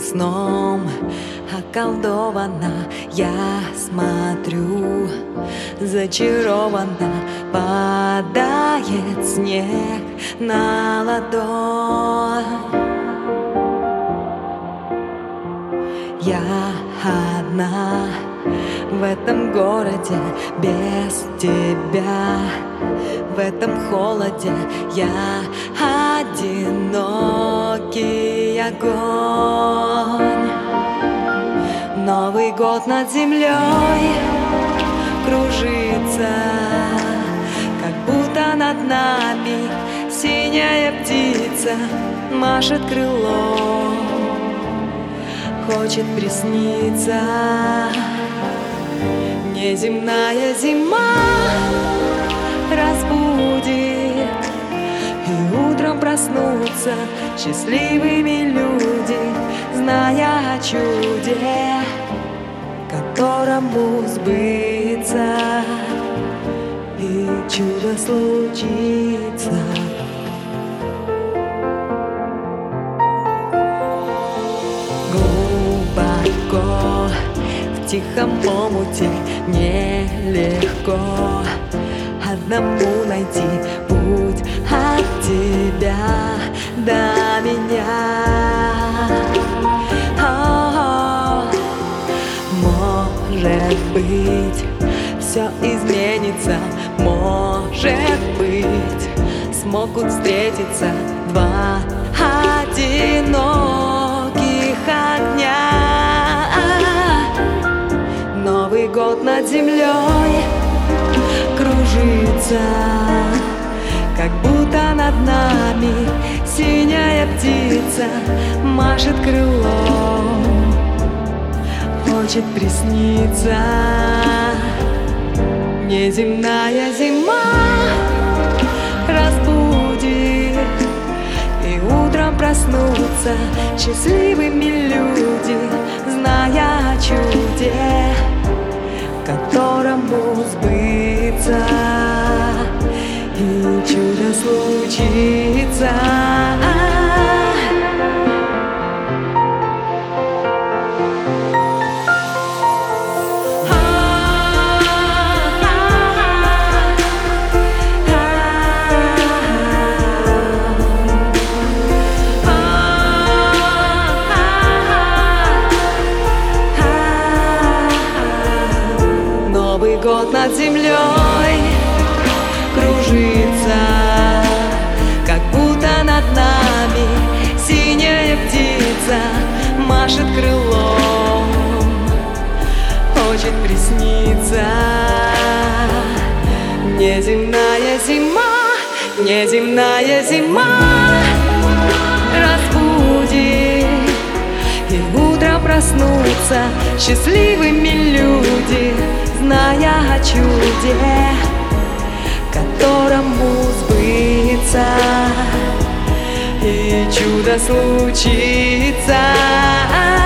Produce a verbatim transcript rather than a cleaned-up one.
сном околдована, я смотрю, зачарованно падает снег на ладонь. Я одна в этом городе без тебя, в этом холоде я одинокий огонь. Новый год над землей кружится, как будто над нами синяя птица машет крылом, хочет присниться. Неземная зима разбудит, и утром проснутся счастливыми люди, зная о чуде, которому сбыться, и чудо случится. Глубоко в тихом омуте нелегко одному найти путь от тебя до меня. О-о-о. Может быть, все изменится, может быть, смогут встретиться два одиноких огня. Новый год над землей кружится, как будто над нами синяя птица машет крылом, хочет присниться. Неземная зима разбудит, и утром проснутся счастливыми люди, зная о чуде, которому сбыться, и чудо случится. Новый год над землей кружится, как будто над нами синяя птица машет крылом, хочет присниться. Неземная зима, неземная зима разбудит, и утром проснутся счастливыми люди, зная о чуде, которому сбыться, и чудо случится.